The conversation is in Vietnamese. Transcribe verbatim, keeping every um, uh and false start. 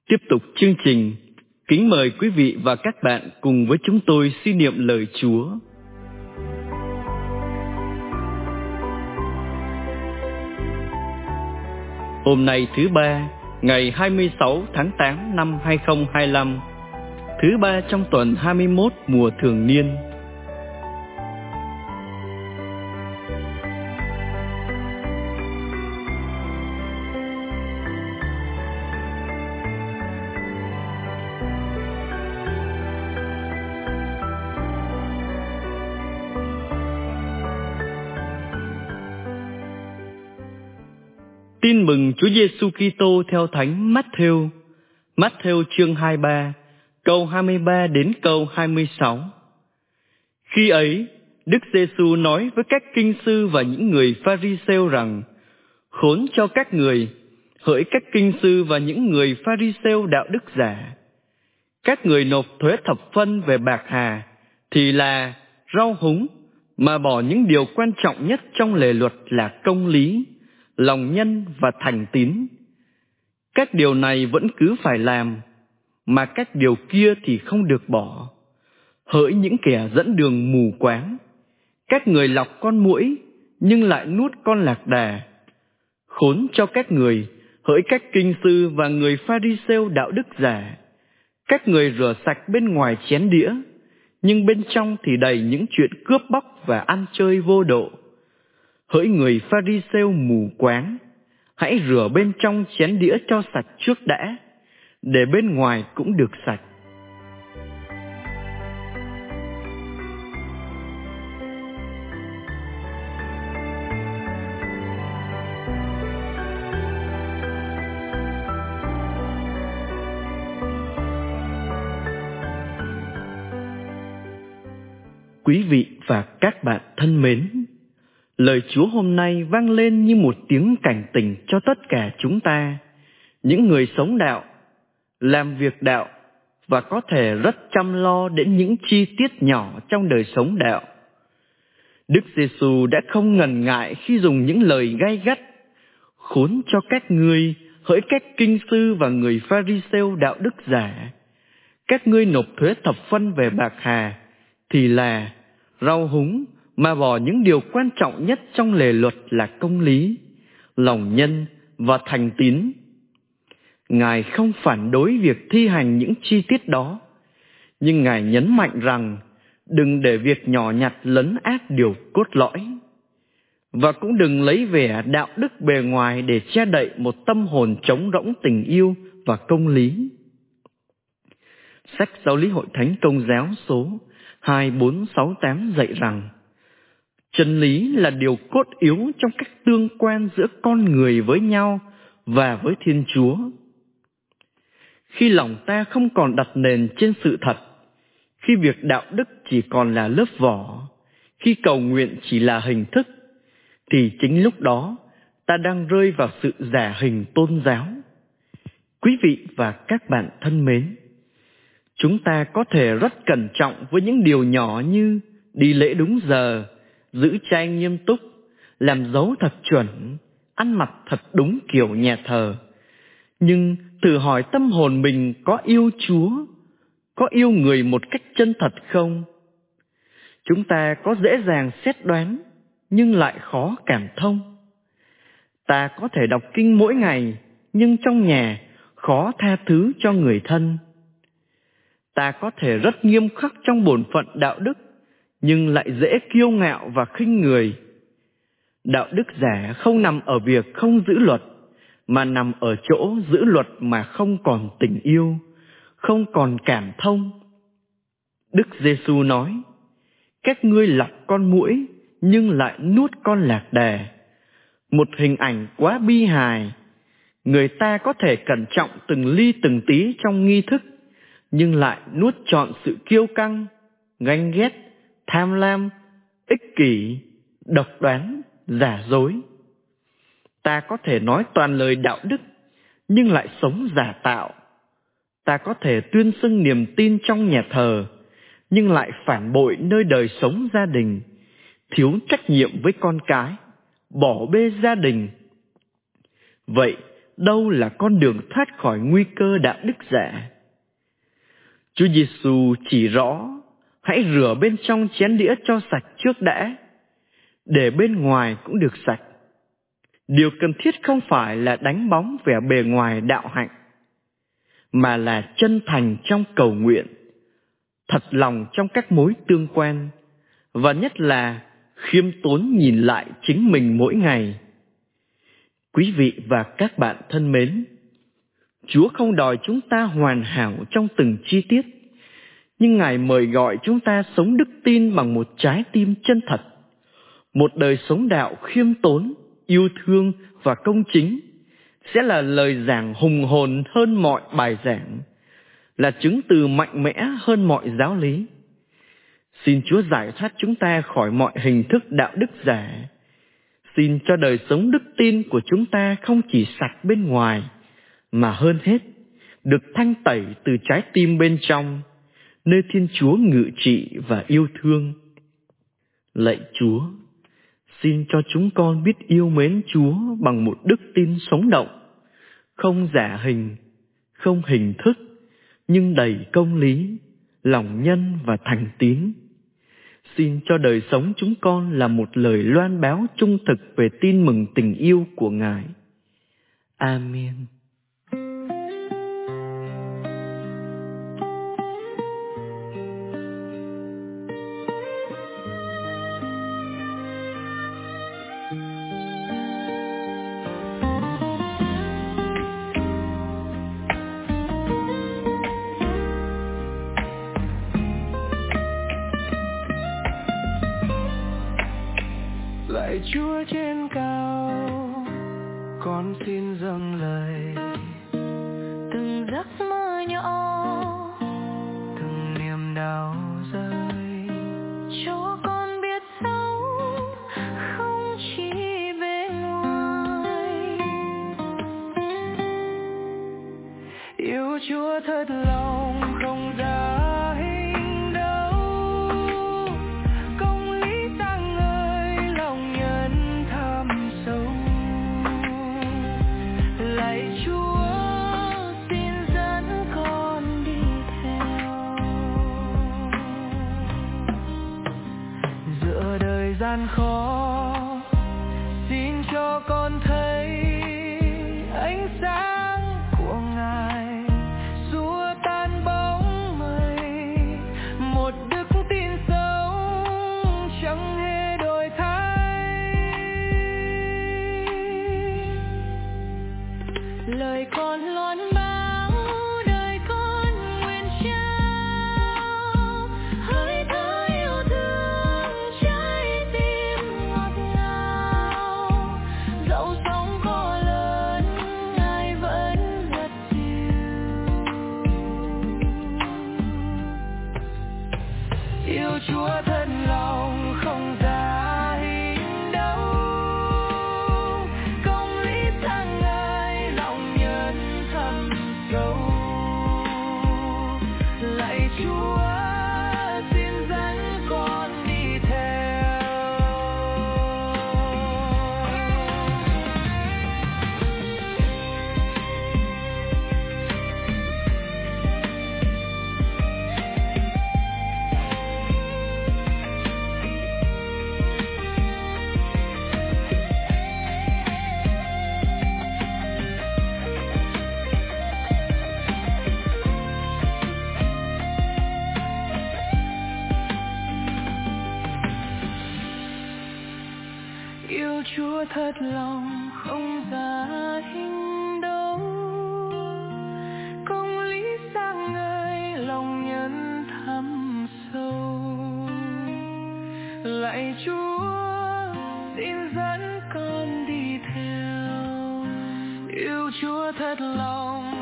Tiếp tục chương trình, kính mời quý vị và các bạn cùng với chúng tôi suy niệm lời Chúa. Hôm nay thứ ba, ngày hai mươi sáu tháng tám năm hai nghìn không trăm hai mươi lăm, thứ ba trong tuần hai mươi mốt mùa thường niên. Tin mừng Chúa Giêsu Kitô theo Thánh Mát-thêu. Mát-thêu chương hai mươi ba, câu hai mươi ba đến câu hai mươi sáu. Khi ấy, Đức Giêsu nói với các kinh sư và những người Pha-ri-sêu rằng: Khốn cho các người, hỡi các kinh sư và những người Pha-ri-sêu đạo đức giả! Các người nộp thuế thập phân về bạc hà thì là rau húng, mà bỏ những điều quan trọng nhất trong lề luật là công lý, lòng nhân và thành tín. Các điều này vẫn cứ phải làm, mà các điều kia thì không được bỏ. Hỡi những kẻ dẫn đường mù quáng, các người lọc con muỗi nhưng lại nuốt con lạc đà! Khốn cho các người, hỡi các kinh sư và người Pha-ri-sêu đạo đức giả! Các người rửa sạch bên ngoài chén đĩa, nhưng bên trong thì đầy những chuyện cướp bóc và ăn chơi vô độ. Hỡi người Pha-ri-sêu mù quáng, hãy rửa bên trong chén đĩa cho sạch trước đã, để bên ngoài cũng được sạch. Quý vị và các bạn thân mến, lời Chúa hôm nay vang lên như một tiếng cảnh tỉnh cho tất cả chúng ta, những người sống đạo, làm việc đạo và có thể rất chăm lo đến những chi tiết nhỏ trong đời sống đạo. Đức Giêsu đã không ngần ngại khi dùng những lời gay gắt: Khốn cho các ngươi, hỡi các kinh sư và người Pha-ri-sêu đạo đức giả! Các ngươi nộp thuế thập phân về bạc hà thì là rau húng, mà bỏ những điều quan trọng nhất trong lề luật là công lý, lòng nhân và thành tín. Ngài không phản đối việc thi hành những chi tiết đó, nhưng Ngài nhấn mạnh rằng đừng để việc nhỏ nhặt lấn át điều cốt lõi, và cũng đừng lấy vẻ đạo đức bề ngoài để che đậy một tâm hồn trống rỗng tình yêu và công lý. Sách Giáo lý Hội Thánh Công giáo số hai bốn sáu tám dạy rằng chân lý là điều cốt yếu trong các tương quan giữa con người với nhau và với Thiên Chúa. Khi lòng ta không còn đặt nền trên sự thật, khi việc đạo đức chỉ còn là lớp vỏ, khi cầu nguyện chỉ là hình thức, thì chính lúc đó ta đang rơi vào sự giả hình tôn giáo. Quý vị và các bạn thân mến, chúng ta có thể rất cẩn trọng với những điều nhỏ như đi lễ đúng giờ, giữ chay nghiêm túc, làm dấu thật chuẩn, ăn mặc thật đúng kiểu nhà thờ. Nhưng thử hỏi tâm hồn mình có yêu Chúa, có yêu người một cách chân thật không? Chúng ta có dễ dàng xét đoán, nhưng lại khó cảm thông. Ta có thể đọc kinh mỗi ngày, nhưng trong nhà khó tha thứ cho người thân. Ta có thể rất nghiêm khắc trong bổn phận đạo đức, nhưng lại dễ kiêu ngạo và khinh người. Đạo đức giả không nằm ở việc không giữ luật, mà nằm ở chỗ giữ luật mà không còn tình yêu, không còn cảm thông. Đức Giêsu nói: Các ngươi lọc con muỗi nhưng lại nuốt con lạc đà. Một hình ảnh quá bi hài. Người ta có thể cẩn trọng từng ly từng tí trong nghi thức, nhưng lại nuốt trọn sự kiêu căng, ganh ghét, tham lam, ích kỷ, độc đoán, giả dối. Ta có thể nói toàn lời đạo đức, nhưng lại sống giả tạo. Ta có thể tuyên xưng niềm tin trong nhà thờ, nhưng lại phản bội nơi đời sống gia đình, thiếu trách nhiệm với con cái, bỏ bê gia đình. Vậy đâu là con đường thoát khỏi nguy cơ đạo đức giả. Chúa Giêsu chỉ rõ, hãy rửa bên trong chén đĩa cho sạch trước đã, để bên ngoài cũng được sạch. Điều cần thiết không phải là đánh bóng vẻ bề ngoài đạo hạnh, mà là chân thành trong cầu nguyện, thật lòng trong các mối tương quan, và nhất là khiêm tốn nhìn lại chính mình mỗi ngày. Quý vị và các bạn thân mến, Chúa không đòi chúng ta hoàn hảo trong từng chi tiết, nhưng Ngài mời gọi chúng ta sống đức tin bằng một trái tim chân thật, một đời sống đạo khiêm tốn, yêu thương và công chính sẽ là lời giảng hùng hồn hơn mọi bài giảng, là chứng từ mạnh mẽ hơn mọi giáo lý. Xin Chúa giải thoát chúng ta khỏi mọi hình thức đạo đức giả. Xin cho đời sống đức tin của chúng ta không chỉ sạch bên ngoài, mà hơn hết, được thanh tẩy từ trái tim bên trong, nơi Thiên Chúa ngự trị và yêu thương. Lạy Chúa, xin cho chúng con biết yêu mến Chúa bằng một đức tin sống động, không giả hình, không hình thức, nhưng đầy công lý, lòng nhân và thành tín. Xin cho đời sống chúng con là một lời loan báo trung thực về tin mừng tình yêu của Ngài. Amen. Lạy Chúa trên cao, con xin dâng lời từng giấc mơ nhỏ, từng niềm đau rơi, cho con biết sống không chỉ bên ngoài. Yêu Chúa thật lòng không giá hình đâu, công lý sáng ngời lòng nhân thẳm sâu. Lạy Chúa xin dẫn con đi theo, giữa đời gian khó xin cho con thấy ánh sáng của Ngài xua tan bóng mây, một đức tin sống chẳng hề đổi thay. Lời con loan báo đời con nguyện trao, hơi thở yêu thương trái tim ngọt ngào. Dẫu sóng có lớn Ngài vẫn rất dịu. Yêu Chúa thật lòng không giá hình đâu, công lý sáng ngời lòng nhân thẳm sâu. Lạy Chúa xin dẫn con đi theo, yêu Chúa thật lòng không giá hình đâu, công lý sáng ngời lòng nhân thẳm sâu. Lạy Chúa xin dẫn con đi theo, yêu Chúa thật lòng